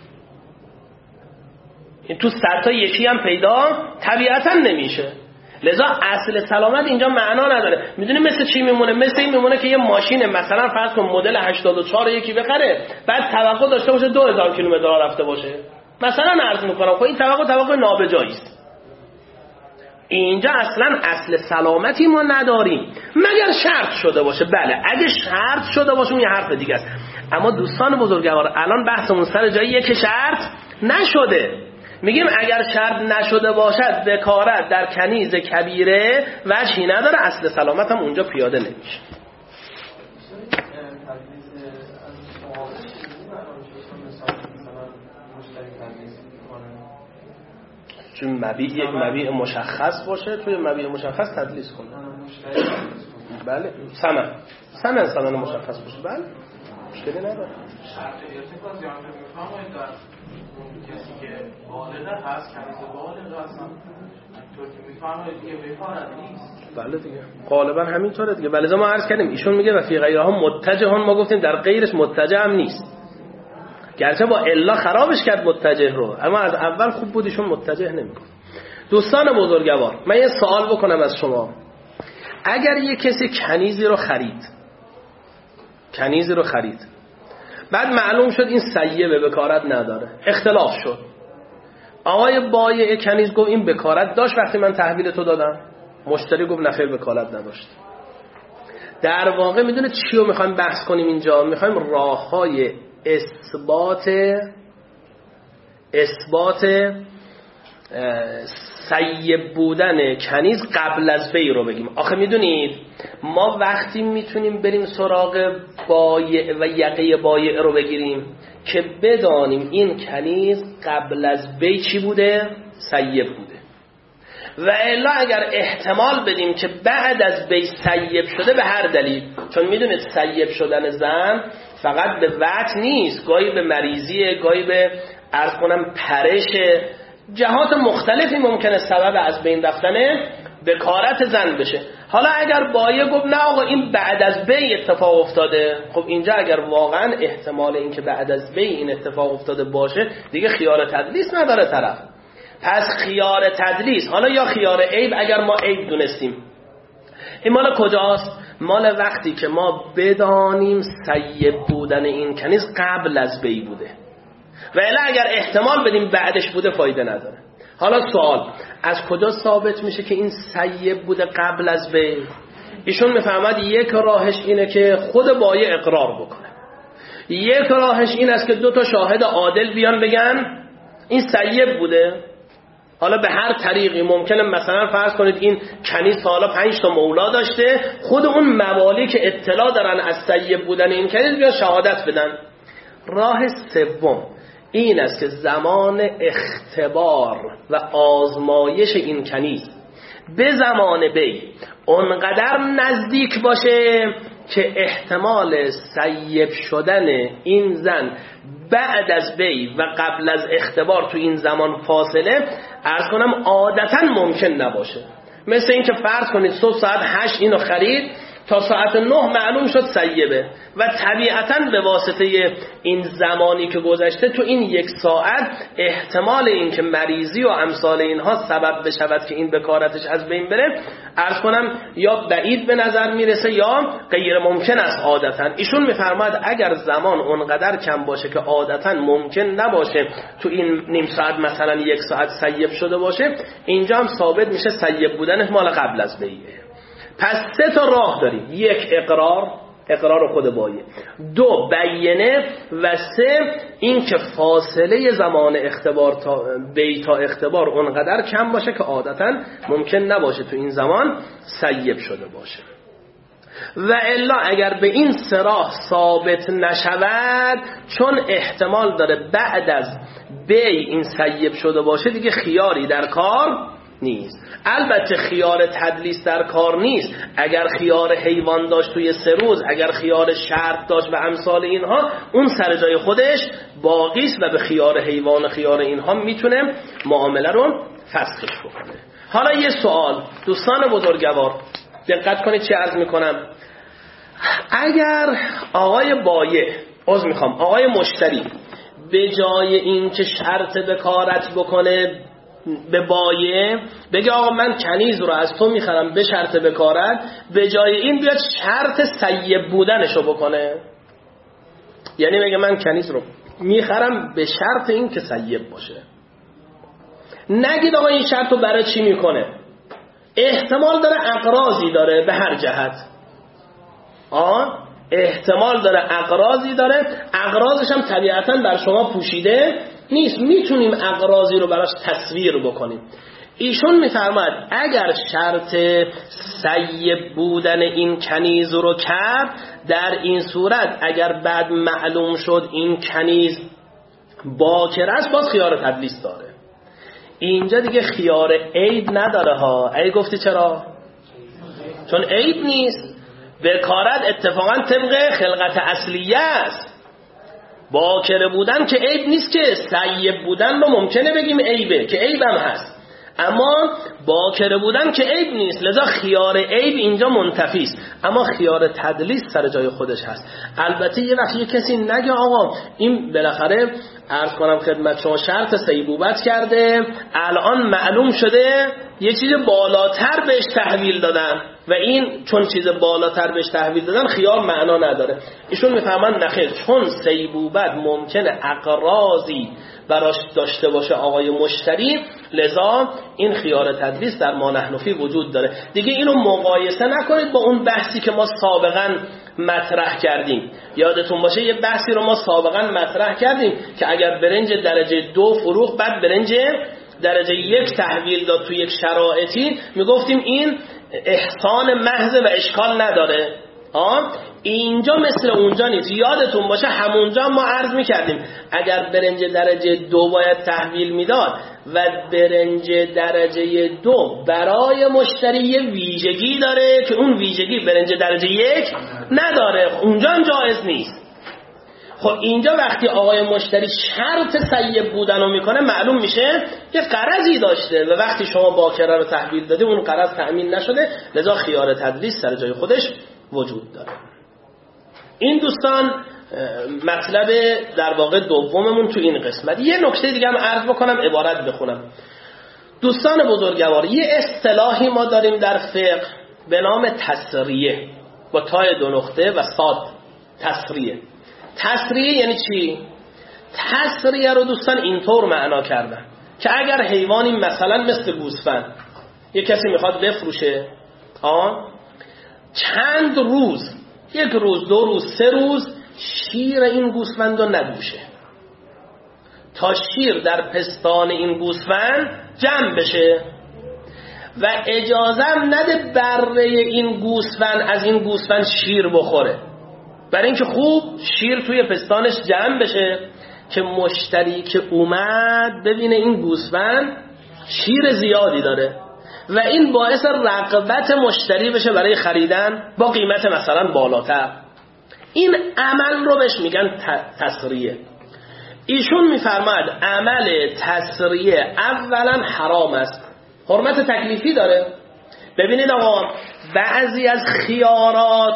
این تو صد تا یکی هم پیدا طبیعتاً نمیشه. لذا اصل سلامت اینجا معنا نداره. میدونی مثل چی میمونه؟ مثل این میمونه که یه ماشین مثلا فرض کن مدل هشتاد و چهار یکی بخره بعد توقع داشته باشه دو هزار کیلومتر راه رفته باشه. مثلا عرض میکنم خب این توقع توقع نابجایی است. اینجا اصلا اصل سلامتی ما نداریم مگر شرط شده باشه. بله اگه شرط شده باشه اون یه حرف دیگه است. اما دوستان بزرگوار الان بحثمون سر جاییه که شرط نشده. میگیم اگر شرط نشده باشد بکارت در کنیز کبیره وجهی نداره، اصل سلامت هم اونجا پیاده نمیشه. چون مبیع یک مبیع مشخص باشه، توی مبیع مشخص تدلیس کنه. بله ثمن ثمن ثمن مشخص باشه. بله مشکلی نداره. شرط ارتکاز یا میفهمید در کسی که بالغ هست، کنیز بالغ هستن، طور که میفهمید دیگه بکارت نیست. بله دیگه غالبا همینطوره دیگه. بله ما عرض کردیم ایشون میگه و فی غیرها متجهون، ما گفتیم در غیرش متجه هم نیست، گرچه با الا خرابش کرد متجه رو، اما از اول خوب بود ایشون متجه نمیکنه. دوستان بزرگوار من یه سوال بکنم از شما. اگر یه کسی کنیزی رو خرید کنیزی رو خرید بعد معلوم شد این سیبه بکارت نداره، اختلاف شد، آقای بایع کنیز گفت این بکارت داشت وقتی من تحویل تو دادم، مشتری گفت نخیر بکارت نداشت. در واقع میدونه چی رو میخوایم بحث کنیم اینجا؟ میخوایم راههای اثبات اثبات سیب بودن کنیز قبل از بی رو بگیم. آخه میدونید ما وقتی میتونیم بریم سراغ بایع و یقه بایع رو بگیریم که بدانیم این کنیز قبل از بی چی بوده؟ سیب بوده. و الا اگر احتمال بدیم که بعد از بی سیب شده به هر دلیل، چون میدونید سیب شدن زن فقط به وطن نیست، گاهی به مریضیه، گاهی به عرض کنم پرش، جهات مختلفی ممکنه سبب از بین رفتن بکارت زن بشه. حالا اگر بایه گفت نه آقا این بعد از بی اتفاق افتاده، خب اینجا اگر واقعا احتمال این که بعد از بی این اتفاق افتاده باشه دیگه خیار تدلیس نداره طرف. پس خیار تدلیس، حالا یا خیار عیب اگر ما عیب دونستیم، این مال کجاست؟ مال وقتی که ما بدانیم سیب بودن این کنیز قبل از بی بوده، و الا اگر احتمال بدیم بعدش بوده فایده نداره. حالا سوال، از کجا ثابت میشه که این سیب بوده قبل از بی؟ ایشون میفهمد یک راهش اینه که خود بایه اقرار بکنه، یک راهش این است که دو تا شاهد عادل بیان بگن این سیب بوده. حالا به هر طریقی ممکنه، مثلا فرض کنید این کنیز حالا پنج تا مولا داشته، خود اون موالی که اطلاع دارن از سیب بودن این کنیز بیان شهادت بدن. راه سوم این است که زمان اختبار و آزمایش این کنیز به زمان بی اونقدر نزدیک باشه که احتمال سیب شدن این زن بعد از بی و قبل از اختبار تو این زمان فاصله عرض کنم عادتا ممکن نباشه. مثل این که فرض کنید صبح ساعت هشت اینو خرید، تا ساعت نه معلوم شد سیبه، و طبیعتاً به واسطه این زمانی که گذشته تو این یک ساعت احتمال این که مریضی و امثال اینها سبب بشود که این بکارتش از بین بره عرض کنم یا بعید به نظر میرسه یا غیر ممکن است عادتاً. ایشون میفرماد اگر زمان اونقدر کم باشه که عادتاً ممکن نباشه تو این نیم ساعت مثلا یک ساعت سیب شده باشه، اینجا هم ثابت میشه سیب بودنش مال قبل از بیه. پس سه تا راه داریم، یک اقرار، اقرار خود بایه، دو بیینه، و سه این که فاصله زمان اختبار تا بی تا اختبار اونقدر کم باشه که عادتا ممکن نباشه تو این زمان سیب شده باشه. و الا اگر به این سه راه ثابت نشود، چون احتمال داره بعد از بی این سیب شده باشه، دیگه خیاری در کار نیست. البته خیار تدلیس در کار نیست. اگر خیار حیوان داشت توی سه روز، اگر خیار شرط داشت و امثال اینها، اون سر جای خودش باقی است و به خیار حیوان و خیار اینها میتونه معامله رو فسخش بکنه. حالا یه سوال دوستان بزرگوار، دقت کنید چه عرض میکنم. اگر آقای بایع، عذر میخوام آقای مشتری، به جای این که شرط بکارت بکنه به بایع بگه آقا من کنیز رو از تو میخرم به شرط بکارت، به جای این بیاد شرط سیب بودنشو بکنه، یعنی بگه من کنیز رو میخرم به شرط این که سیب باشه. نگید آقا این شرط رو برای چی میکنه، احتمال داره اقراضی داره به هر جهت، آه احتمال داره اقراضی داره، اقراضش هم طبیعتا بر شما پوشیده نیست، میتونیم اقراضی رو براش تصویر بکنیم. ایشون میفرماد اگر شرط سیب بودن این کنیز رو کرد، در این صورت اگر بعد معلوم شد این کنیز باکر است، باز خیار تدلیس داره. اینجا دیگه خیار عیب نداره ها. ای گفتی چرا؟ چون عیب نیست، بکارت اتفاقا طبق خلقت اصلیه است. باکره بودن که عیب نیست، که سیب بودن رو ممکنه بگیم عیبه، که عیب هم هست، اما باکره بودن که عیب نیست، لذا خیار عیب اینجا منتفی است، اما خیار تدلیس سر جای خودش هست. البته یه وقت یه کسی نگه آقا این بالاخره عرض کنم خدمت شما شرط سیبوبت کرده، الان معلوم شده یه چیز بالاتر بهش تحویل دادن و این چون چیز بالاتر بهش تحویل دادن خیار معنا نداره. ایشون میفهمن نخیر، چون سیبوبت ممکنه اقراضی براش داشته باشه آقای مشتری، لذا این خیار تدلیس در ما نحنفی وجود داره. دیگه اینو مقایسه نکنید با اون بحثی که ما سابقا مطرح کردیم. یادتون باشه یه بحثی رو ما سابقا مطرح کردیم که اگر برنج درجه دو فروخت بعد برنج درجه یک تحویل داد تو یک شرایطی، میگفتیم این احسان محض و اشکال نداره. آه اینجا مثل اونجا نیست. یادتون باشه همونجا ما عرض میکردیم اگر برنج درجه دو باید تحویل میداد و برنج درجه دو برای مشتری یه ویژگی داره که اون ویژگی برنج درجه یک نداره، اونجا هم جایز نیست. خب اینجا وقتی آقای مشتری شرط سیب بودن رو میکنه معلوم میشه که قرضی داشته و وقتی شما باکره رو تحویل داده اون قرض تأمین نشده، لذا خیار تدلیس سر جای خودش وجود داره. این دوستان مطلب در واقع دوممون تو این قسمت. یه نکته دیگه هم عرض بکنم، عبارت بخونم. دوستان بزرگوار، یه اصطلاحی ما داریم در فقه به نام تسریه، با تای دو نقطه و صاد. تسریه تسریه یعنی چی؟ تسریه رو دوستان اینطور معنا کردن که اگر حیوانی مثلا مثل گوسفند یک کسی میخواد بفروشه، آن چند روز، یک روز، دو روز، سه روز شیر این گوسفند رو ندوشه تا شیر در پستان این گوسفند جمع بشه و اجازه نده بره این گوسفند از این گوسفند شیر بخوره، برای اینکه خوب شیر توی پستانش جمع بشه که مشتری که اومد ببینه این گوسفند شیر زیادی داره و این باعث رغبت مشتری بشه برای خریدن با قیمت مثلا بالاتر. این عمل رو بهش میگن تسریه. ایشون میفرماد عمل تسریه اولا حرام است، حرمت تکلیفی داره. ببینید آقا بعضی از خیارات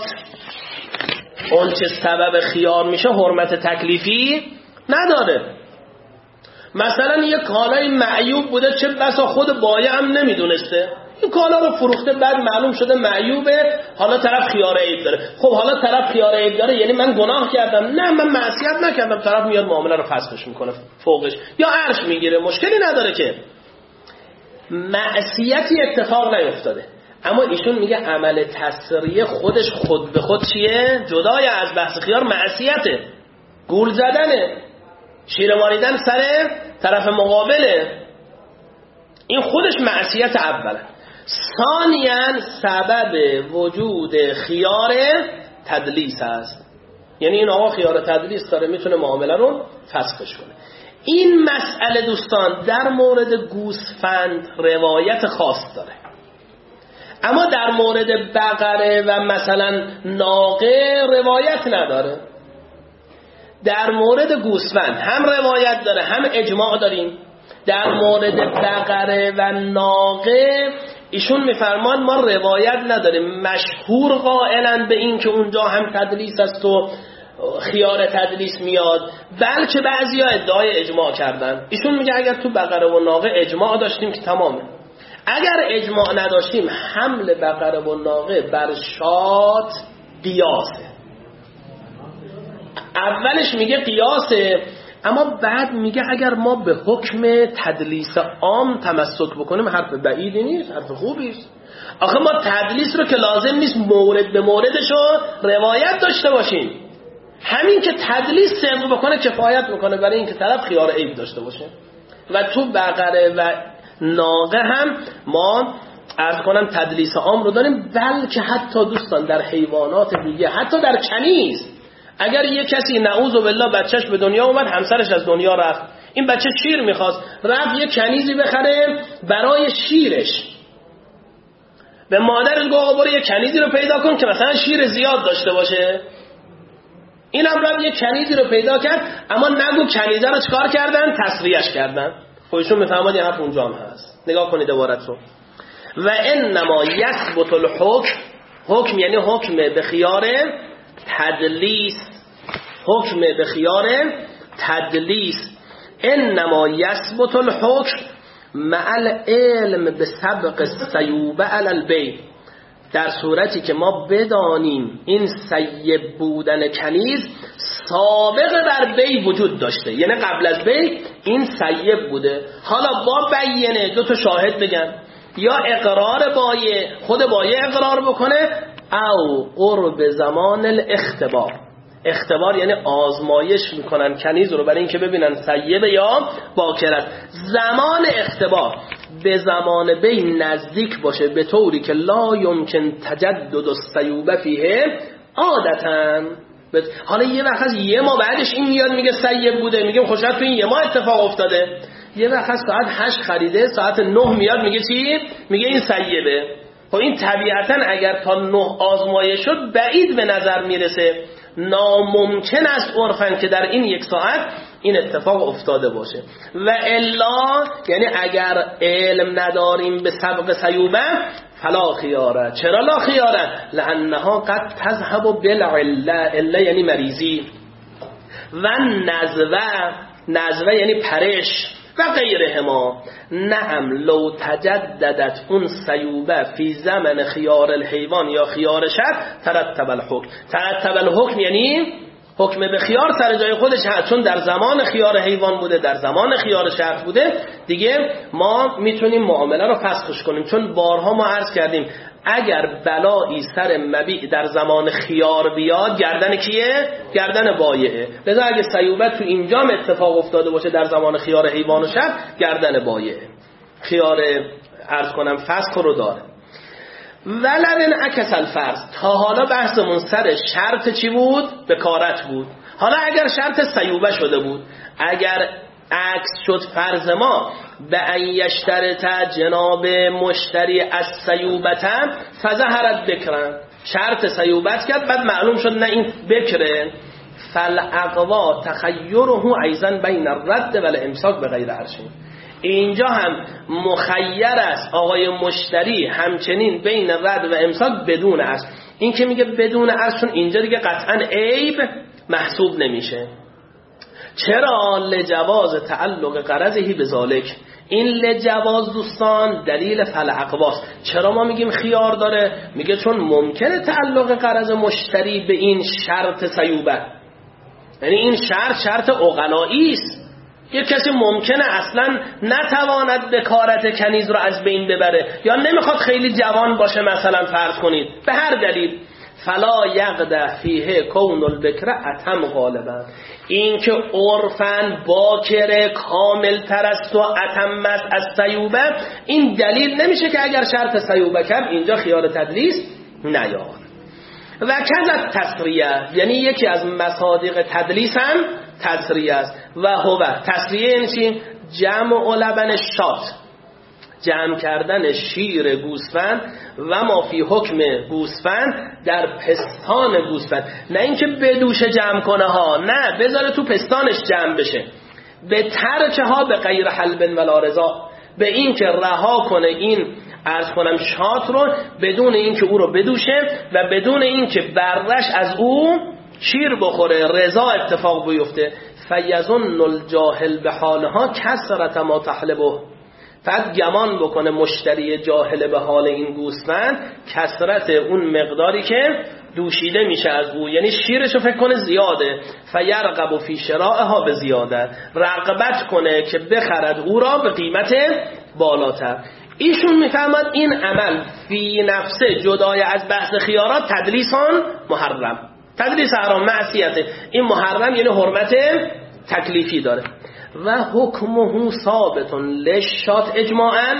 اون چه سبب خیار میشه حرمت تکلیفی نداره. مثلا یک کالای معیوب بوده، چه بسا خود بایع هم نمیدونسته، این کالا رو فروخته، بعد معلوم شده معیوبه، حالا طرف خیار عیب داره. خب حالا طرف خیار عیب داره یعنی من گناه کردم؟ نه، من معصیت نکردم. طرف میاد معامله رو فسخش میکنه فوقش یا عرش میگیره، مشکلی نداره که معصیتی اتفاق نیفتاده. اما ایشون میگه عمل تسریه خودش خود به خود چیه؟ جدای از بحث خیار معصیته، گول زدنه، شیر ماریدن سر طرف مقابله، این خودش معصیت اوله. ثانیاً سبب وجود خیار تدلیس است، یعنی این آقا خیار تدلیس داره، میتونه معامله رو فسخش کنه. این مسئله دوستان در مورد گوسفند روایت خاص داره، اما در مورد بقره و مثلا ناقه روایت نداره. در مورد گوسفند هم روایت داره هم اجماع داریم. در مورد بقره و ناقه ایشون میفرمان ما روایت نداریم، مشهور قائلن به این که اونجا هم تدلیس است و خیار تدلیس میاد، بلکه بعضیا ادعای اجماع کردن. ایشون میگه اگر تو بقره و ناقه اجماع داشتیم که تمامه. اگر اجماع نداشتیم حمل بقره و ناقه بر شات قیاسه. اولش میگه قیاسه، اما بعد میگه اگر ما به حکم تدلیس عام تمسک بکنیم حرف بعیدی نیست، حرف خوبی است. آخه ما تدلیس رو که لازم نیست مورد به موردش رو روایت داشته باشیم، همین که تدلیس صدق بکنه کفایت میکنه برای اینکه طرف خیار عیب داشته باشه. و تو بقره و ناقه هم ما عرض کنم تدلیس عام رو داریم، بلکه حتی دوستان در حیوانات دیگه، حتی در کنیز، اگر یه کسی نعوذ بالله بچهش به دنیا اومد، همسرش از دنیا رفت، این بچه شیر میخواست، رفت یه کنیزی بخره برای شیرش، به مادرش گفت آقا برو یه کنیزی رو پیدا کن که مثلا شیر زیاد داشته باشه. این هم رفت یه کنیزی رو پیدا کرد، اما نگو کنیزه رو چکار کردن؟ تسریهش کردن. خودشون میفهمد یه حرف اونجا هم هست. نگاه کنید عبارت رو. و انما یثبت الحکم، حکم یعنی حکم به خیار تدلیس، حکم به خیار تدلیس. انما یثبت الحکم مع العلم به سبق السیوبه علی البیع، در صورتی که ما بدانیم این سیب بودن کنیز سابقه بر بی وجود داشته، یعنی قبل از بی این سیب بوده، حالا با بیینه دو تا شاهد بگن یا اقرار بایه، خود بایه اقرار بکنه، او قرب زمان الاختبار. اختبار یعنی آزمایش میکنن کنیز رو برای اینکه ببینن سیبه یا باکرت. زمان اختبار به زمان بی نزدیک باشه به طوری که لا یمکن تجدد السیوبه فیه عادتاً. حالا یه وقت از یه ماه بعدش این میاد میگه سیب بوده، میگیم خوشت تو این یه ماه اتفاق افتاده. یه وقت از ساعت هشت خریده ساعت نه میاد میگه چی؟ میگه این سیبه. خب این طبیعتاً اگر تا نه آزمایش شد بعید به نظر میرسه، ناممکن است عرفاً که در این یک ساعت این اتفاق افتاده باشه. و الا یعنی اگر علم نداریم به سبق سیوبه فلا خیاره. چرا لا خیاره؟ لانها قد تذهب بالعله. عله یعنی مریضی. و نزوه، نزوه یعنی پرش و غیرهما. نعم لو تجددت اون سیوبه فی زمن خیار الحیوان یا خیار شر ترتب الحکم. ترتب الحکم یعنی حکم به خیار سر جای خودش هست، چون در زمان خیار حیوان بوده، در زمان خیار شرط بوده، دیگه ما میتونیم معامله رو فسخش کنیم. چون بارها ما عرض کردیم اگر بلایی سر مبیع در زمان خیار بیاد گردن کیه؟ گردن بایعه. لذا اگه سیوبت تو اینجا اتفاق افتاده باشه در زمان خیار حیوان و شرط، گردن بایعه. خیار عرض کنم فسخ رو داره. ولن عکس الفرض. تا حالا بحثمون سر شرط چی بود؟ بکارت بود. حالا اگر شرط سیوبه شده بود، اگر عکس شد فرض ما به ان یشترط جناب مشتری از سیوبتم فظهرت بکرن، شرط سیوبت کرد بعد معلوم شد نه این بکره، فالاقوا تخیره ایضا بین الرد و الامساک بغیر عرشین. اینجا هم مخیر است آقای مشتری همچنین بین رد و امساک بدون است. این که میگه بدون است چون اینجا دیگه قطعا عیب محسوب نمیشه. چرا؟ لجواز تعلق قرضهی به ذالک. این لجواز دوستان دلیل فالاقواست. چرا ما میگیم خیار داره؟ میگه چون ممکنه تعلق قرض مشتری به این شرط سیوبه، یعنی این شرط شرط عقلایی است. یک کسی ممکنه اصلا نتواند بکارت کنیز رو از بین ببره یا نمیخواد خیلی جوان باشه مثلا فرض کنید به هر دلیل، فلا یقدح فیه کون البکر اتم غالبا. این که عرفاً باکر کامل تر است و اتم است از سیوبه، این دلیل نمیشه که اگر شرط سیوبه کرد اینجا خیار تدلیس نیاد. و کذا تسریه، یعنی یکی از مصادیق تدلیس هم تسریه است. و هو تسریه یعنی چی؟ جمع لبن شات، جمع کردن شیر گوسفند و ما فی حکم گوسفند در پستان گوسفند. نه اینکه بدوش جمع کنه ها، نه بذاره تو پستانش جمع بشه. به ترکه ها به غیر حلب ولا رضا، به این که رها کنه این عرض کنم شات رو بدون این که او رو بدوشه و بدون این که برش از او شیر بخوره، رضا اتفاق بیفته. فیظن الجاهل به حالها کثرت ما تحلبه، بعد گمان بکنه مشتری جاهل به حال این گوسفند کثرت اون مقداری که دوشیده میشه از او، یعنی شیرشو فکر کنه زیاده. فیرغب فی شرائها به زیاده، رغبت کنه که بخرد او را به قیمت بالاتر. ایشون میفهمد این عمل فی نفسه جدای از بحث خیارات تدلیسان محرم، تدلیس حرام معصیته. این محرم یعنی حرمت تکلیفی داره. و حکمه ثابت للشات اجماعا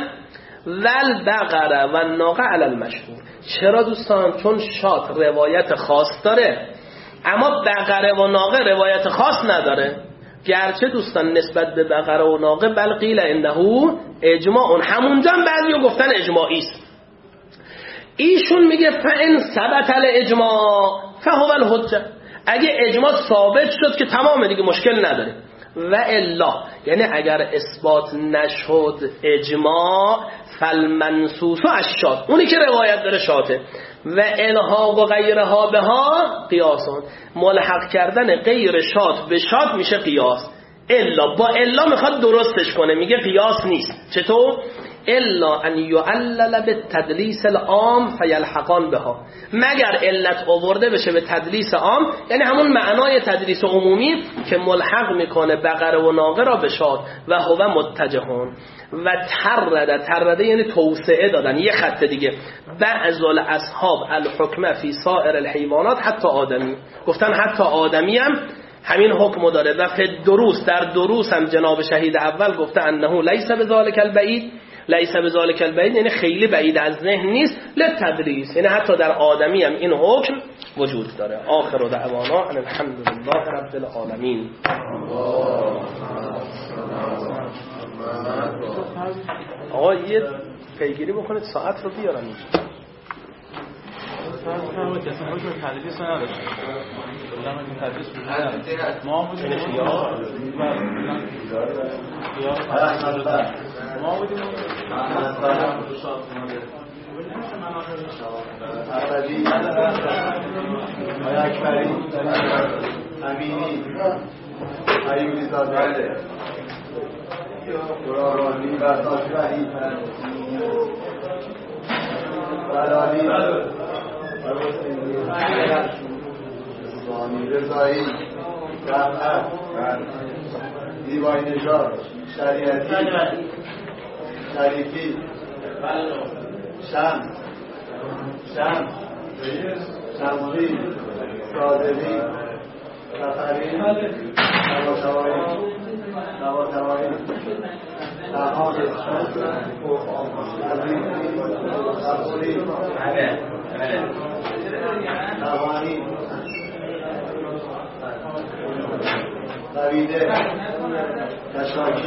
والبقره و الناقه علی المشهور. چرا دوستان؟ چون شات روایت خاص داره اما بقره و ناقه روایت خاص نداره. گرچه دوستان نسبت به بقره و ناقه بل قیل انه اجماع، همونجا بعضی گفتن اجماعی است. ایشون میگه فان ثبت الاجماع فهو الحجه، اگه اجماع ثابت شد که تمام دیگه مشکل نداره. و الا یعنی اگر اثبات نشد اجماع فالمنصوص الشات، اونی که روایت داره شاته. و الحاق و غیرها به ها قیاسون، ملحق کردن غیر شات به شات میشه قیاس. الا با الا میخواد درستش کنه، میگه قیاس نیست. چطور؟ الا ان یعلل بالتدلیس العام فیلحقان بها، مگر علت آورده بشه به تدلیس عام، یعنی همون معنای تدلیس عمومی که ملحق میکنه بقره و ناقه را به شات. و هو متجهون و ترده، ترده یعنی توسعه دادن یه خط دیگه. بعض الاصحاب الحکمه فی سائر الحیوانات حتی آدمی، گفتن حتی آدمی هم همین حکم داره. و فی دروس، در دروس هم جناب شهید اول گفته انه لیس بذالک البعید، لیس بذالک البعید یعنی خیلی بعید از ذهن نیست، لتدریس یعنی حتی در آدمی هم این حکم وجود داره. آخر دعوانا ان الحمد لله رب العالمین. آقا یه پیگیری بکنید ساعت رو بیارن اینجا. ما بودیم ما بودیم عربی آیا اکبری امینی ایوبی زاده قرارانی برداشت وحید بلالی اسلامی رضایی رفعت دیوانی نژاد شریعتی شریفی شمس شمس شمسی صادقی سفری نواتوایی نواتوایی تحال عزیزی صفوری روانی دویده کشاکی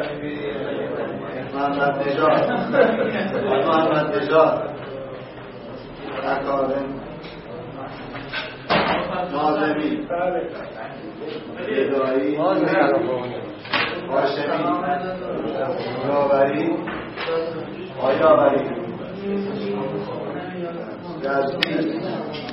محمد نژاد محمد نژاد اکارم ناظمی ادایی هاشمی یاوری آیاوری یزدی